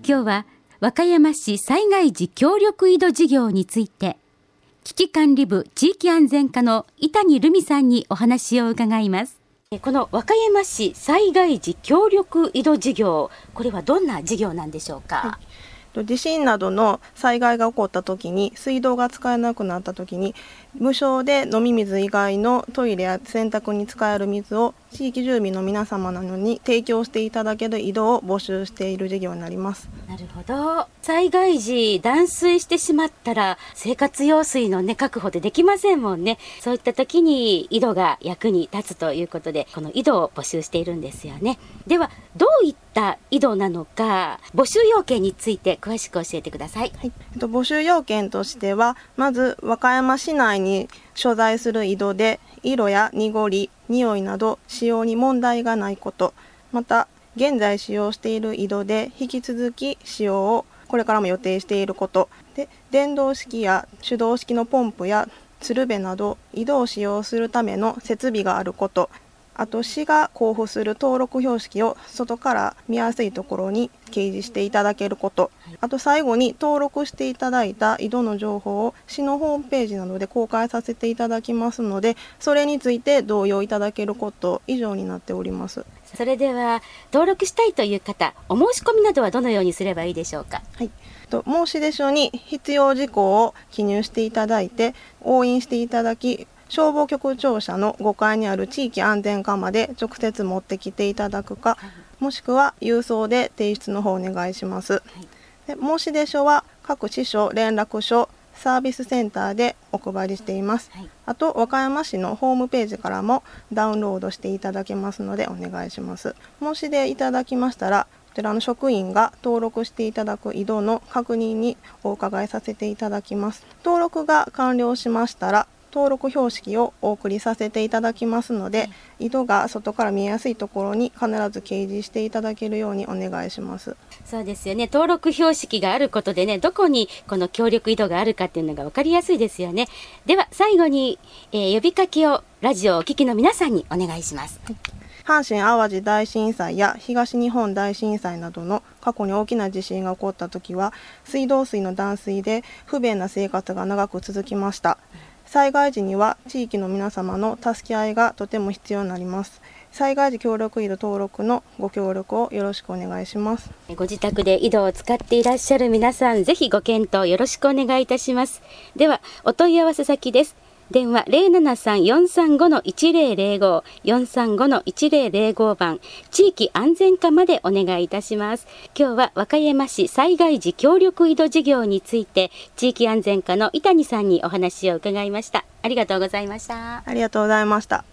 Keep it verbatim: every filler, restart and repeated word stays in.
今日は和歌山市災害時協力井戸事業について危機管理部地域安全課の伊谷留美さんにお話を伺います。この和歌山市災害時協力井戸事業、これはどんな事業なんでしょうか。 はい、地震などの災害が起こった時に水道が使えなくなった時に無償で飲み水以外のトイレや洗濯に使える水を地域住民の皆様などに提供していただける井戸を募集している事業になります。 なるほど。災害時断水してしまったら生活用水の、ね、確保でできませんもんね。そういった時に井戸が役に立つということでこの井戸を募集しているんですよね。ではどういった井戸なのか募集要件について詳しく教えてください。 はい、募集要件としてはまず和歌山市内に所在する井戸で色や濁り、匂いなど使用に問題がないこと、また現在使用している井戸で引き続き使用をこれからも予定していることで、電動式や手動式のポンプや鶴瓶など井戸を使用するための設備があること、あと市が交付する登録標識を外から見やすいところに掲示していただけること、あと最後に登録していただいた井戸の情報を市のホームページなどで公開させていただきますので、それについて同意いただけること以上になっております。 それでは登録したいという方、お申し込みなどはどのようにすればいいでしょうか。 はい、と申し出書に必要事項を記入していただいて押印していただき、消防局庁舎のごかいにある地域安全課まで直接持ってきていただくか、はい、もしくは郵送で提出の方お願いします。はい、で申し出書は各支所連絡所サービスセンターでお配りしています。はい、あと和歌山市のホームページからもダウンロードしていただけますのでお願いします。申し出いただきましたらこちらの職員が登録していただく井戸の確認にお伺いさせていただきます。登録が完了しましたら登録標識をお送りさせていただきますので、井戸が外から見えやすいところに必ず掲示していただけるようにお願いします。 そうですよね。登録標識があることでね、どこにこの協力井戸があるかっていうのが分かりやすいですよね。では最後に、えー、呼びかけをラジオをお聞きの皆さんにお願いします。はい、 阪神・淡路大震災や東日本大震災などの過去に大きな地震が起こった時は水道水の断水で不便な生活が長く続きました。災害時には地域の皆様の助け合いがとても必要になります。災害時協力井戸登録のご協力をよろしくお願いします。 ご自宅で井戸を使っていらっしゃる皆さん、ぜひご検討よろしくお願いいたします。ではお問い合わせ先です。電話 ゼロななさん よんさんご いちゼロゼロご よんさんご いちゼロゼロご 番地域安全課までお願いいたします。今日は和歌山市災害時協力井戸事業について地域安全課の伊谷さんにお話を伺いました。ありがとうございました。 ありがとうございました。